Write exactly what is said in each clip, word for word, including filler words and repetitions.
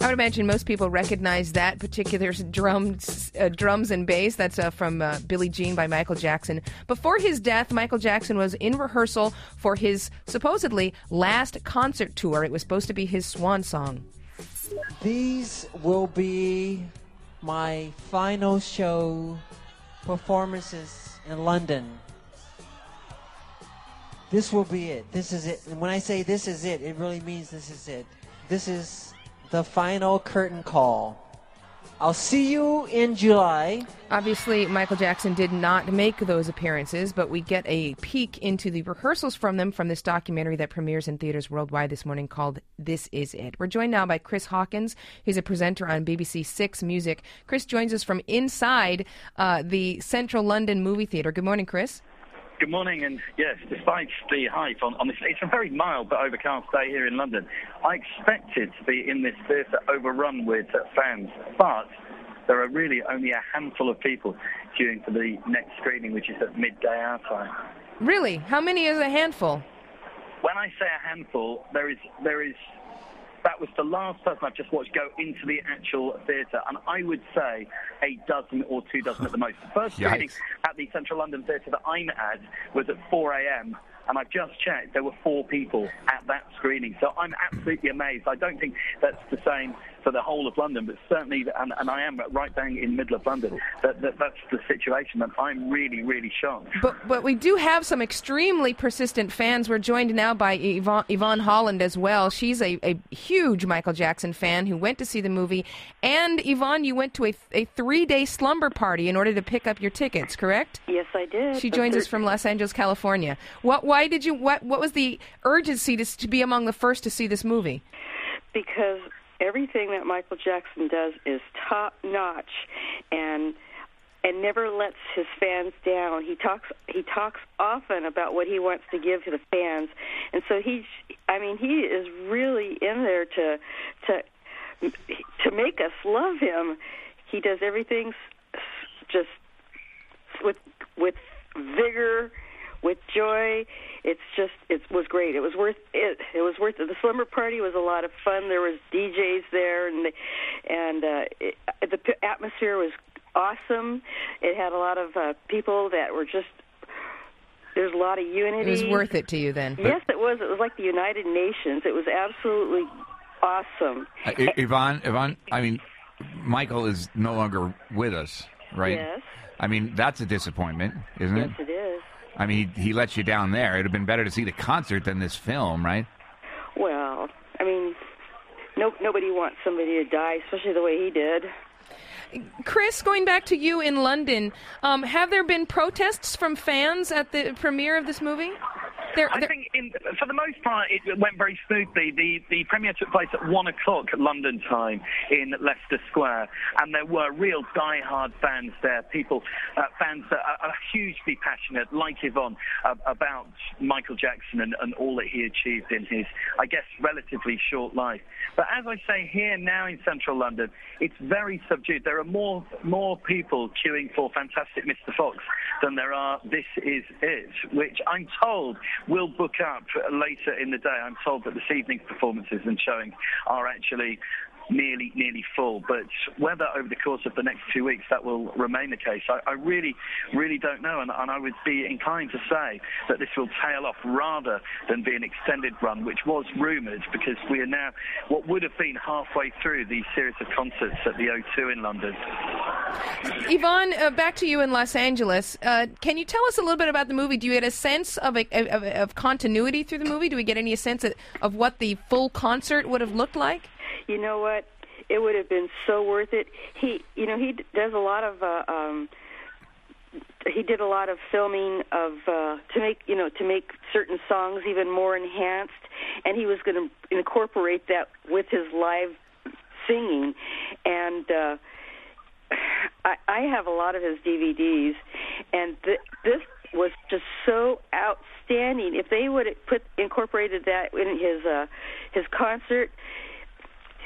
I would imagine most people recognize that particular drums, uh, drums and bass. That's uh, from uh, Billie Jean by Michael Jackson. Before his death, Michael Jackson was in rehearsal for his supposedly last concert tour. It was supposed to be his swan song. These will be my final show performances in London. This will be it. This is it. And when I say this is it, it really means this is it. This is the final curtain call. I'll see you in July. Obviously, Michael Jackson did not make those appearances, but we get a peek into the rehearsals from them from this documentary that premieres in theaters worldwide this morning called This Is It. We're joined now by Chris Hawkins. He's a presenter on B B C Six Music. Chris joins us from inside uh, the Central London Movie Theatre. Good morning, Chris. Good morning, and yes, despite the hype on, on this, it's a very mild but overcast day here in London. I expected to be in this theatre overrun with uh, fans, but there are really only a handful of people queuing for the next screening, which is at midday our time. Really? How many is a handful? When I say a handful, there is there is. That was the last person I've just watched go into the actual theatre, and I would say a dozen or two dozen at the most. The first screening at the Central London Theatre that I'm at was at four a.m., and I've just checked, there were four people at that screening. So I'm absolutely amazed. I don't think that's the same for the whole of London, but certainly, and, and I am right bang in the middle of London, that, that that's the situation, and I'm really, really shocked. But but we do have some extremely persistent fans. We're joined now by Yvonne, Yvonne Holland as well. She's a, a huge Michael Jackson fan who went to see the movie. And Yvonne, you went to a, a three-day slumber party in order to pick up your tickets, correct? Yes, I did. She joins us from Los Angeles, California. What? Why did you? What? What was the urgency to, to be among the first to see this movie? Because everything that Michael Jackson does is top-notch, and and never lets his fans down. He talks he talks often about what he wants to give to the fans, and so he's. I mean, he is really in there to to to make us love him. He does everything just with with vigor, with joy. It's just, it was great. It was worth it. It was worth it. The slumber party was a lot of fun. There was D Js there, and the, and uh, it, the atmosphere was awesome. It had a lot of uh, people that were just. There's a lot of unity. It was worth it to you then. Yes, it was. It was like the United Nations. It was absolutely awesome. Uh, Yvonne, Yvonne, I mean, Michael is no longer with us, right? Yes. I mean, that's a disappointment, isn't it? Yes, it is. I mean, he, he let you down there. It would have been better to see the concert than this film, right? Well, I mean, no, nobody wants somebody to die, especially the way he did. Chris, going back to you in London, um, have there been protests from fans at the premiere of this movie? There, I there... think, in, for the most part, it went very smoothly. The the premiere took place at one o'clock London time in Leicester Square, and there were real die-hard fans there. People, uh, fans that are, are hugely passionate, like Yvonne, uh, about Michael Jackson and, and all that he achieved in his, I guess, relatively short life. But as I say, here now in central London, it's very subdued. There are more more people queuing for Fantastic Mister Fox than there are This Is It, which I'm told will book up later in the day. I'm told that this evening's performances and showings are actually nearly, nearly full. But whether over the course of the next two weeks that will remain the case, I, I really, really don't know. And, and I would be inclined to say that this will tail off rather than be an extended run, which was rumoured, because we are now what would have been halfway through the series of concerts at the O two in London. Yvonne, uh, back to you in Los Angeles. Uh, can you tell us a little bit about the movie? Do you get a sense of, a, of, of continuity through the movie? Do we get any sense of, of what the full concert would have looked like? You know what? It would have been so worth it. He, you know, he does a lot of. Uh, um, he did a lot of filming of uh, to make, you know, to make certain songs even more enhanced, and he was going to incorporate that with his live singing. And uh, I, I have a lot of his D V Ds, and th- this was just so outstanding. If they would have put incorporated that in his uh, his concert.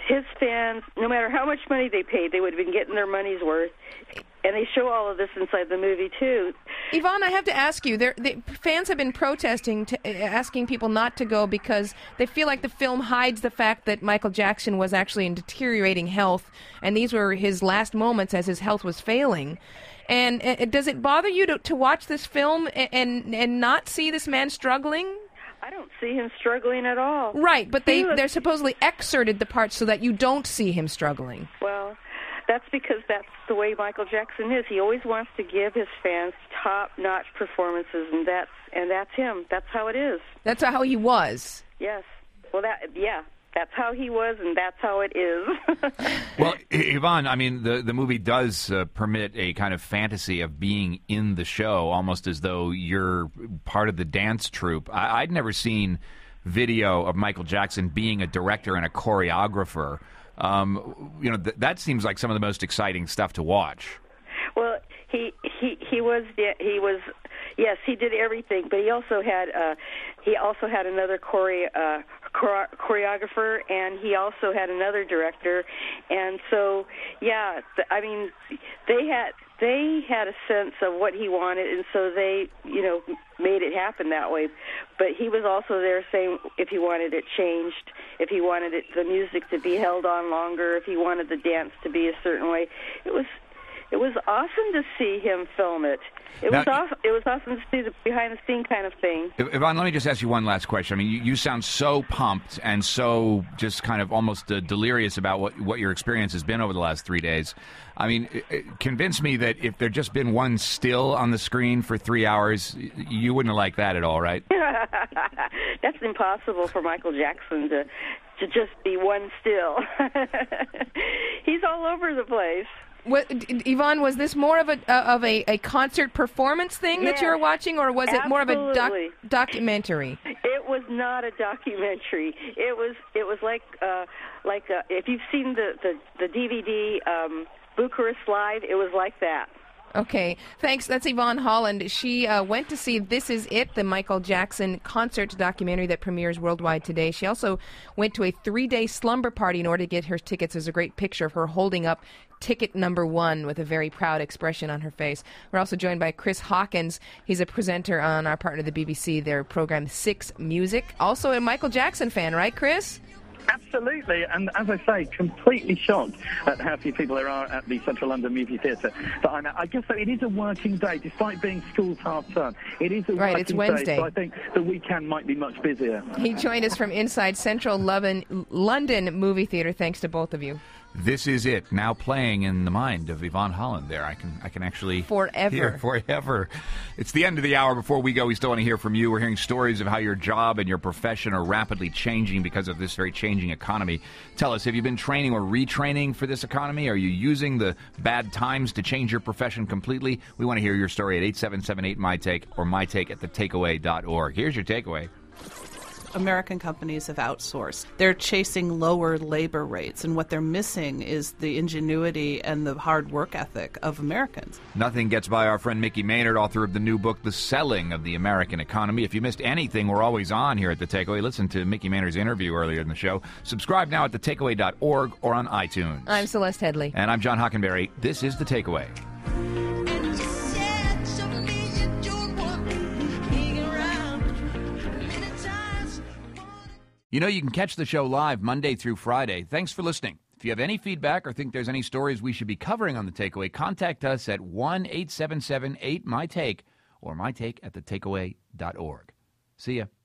his fans, no matter how much money they paid, they would have been getting their money's worth. And they show all of this inside the movie, too. Yvonne, I have to ask you, there, the fans have been protesting, to, asking people not to go because they feel like the film hides the fact that Michael Jackson was actually in deteriorating health, and these were his last moments as his health was failing. And uh, does it bother you to, to watch this film and, and, and not see this man struggling? I don't see him struggling at all. Right, but they, was, they're supposedly excerpted the parts so that you don't see him struggling. Well, that's because that's the way Michael Jackson is. He always wants to give his fans top-notch performances, and that's and that's him. That's how it is. That's how he was. Yes. Well, that yeah, that's how he was, and that's how it is. Well, Yvonne, I mean, the the movie does uh, permit a kind of fantasy of being in the show, almost as though you're part of the dance troupe. I, I'd never seen video of Michael Jackson being a director and a choreographer. Um, you know, th- that seems like some of the most exciting stuff to watch. Well, he he he was he was yes, he did everything, but he also had uh, he also had another chore- uh, chore- choreographer, and he also had another director, and so yeah, th- I mean, they had they had a sense of what he wanted, and so they you know made it happen that way. But he was also there saying if he wanted it changed, if he wanted it the music to be held on longer, if he wanted the dance to be a certain way. It was it was awesome to see him film it. It now, was awesome. It was awesome to see the behind the scene kind of thing. Yvonne, let me just ask you one last question. I mean, you, you sound so pumped and so just kind of almost uh, delirious about what what your experience has been over the last three days. I mean, it, it, convince me that if there'd just been one still on the screen for three hours, you wouldn't have liked that at all, right? That's impossible for Michael Jackson to to just be one still. He's all over the place. What, Yvonne, was this more of a uh, of a, a concert performance thing yes, that you were watching, or was it absolutely. more of a doc- documentary? It was not a documentary. It was it was like uh, like uh, if you've seen the the, the D V D um, Bucharest Live, it was like that. Okay, thanks. That's Yvonne Holland. She uh, went to see This Is It, the Michael Jackson concert documentary that premieres worldwide today. She also went to a three-day slumber party in order to get her tickets. There's a great picture of her holding up ticket number one with a very proud expression on her face. We're also joined by Chris Hawkins. He's a presenter on our partner, the B B C, their program Six Music. Also a Michael Jackson fan, right, Chris? Absolutely, and as I say, completely shocked at how few people there are at the Central London Movie Theatre that I'm at. I guess that it is a working day, despite being school's half term. It is a right, working it's Wednesday. day, so I think the weekend might be much busier. He joined us from inside Central London, London Movie Theatre. Thanks to both of you. This Is It, now playing in the mind of Yvonne Holland there. I can I can actually Forever. hear forever. It's the end of the hour. Before we go, we still want to hear from you. We're hearing stories of how your job and your profession are rapidly changing because of this very changing economy. Tell us, have you been training or retraining for this economy? Are you using the bad times to change your profession completely? We want to hear your story at eight seven seven eight my take or my take at the takeaway dot org. Here's your takeaway. American companies have outsourced. They're chasing lower labor rates, and what they're missing is the ingenuity and the hard work ethic of Americans. Nothing gets by our friend Mickey Maynard, author of the new book, The Selling of the American Economy. If you missed anything, we're always on here at The Takeaway. Listen to Mickey Maynard's interview earlier in the show. Subscribe now at the takeaway dot org or on iTunes. I'm Celeste Headley. And I'm John Hockenberry. This is The Takeaway. You know, you can catch the show live Monday through Friday. Thanks for listening. If you have any feedback or think there's any stories we should be covering on The Takeaway, contact us at one eight seven seven eight my take or my take at the takeaway dot org. See ya.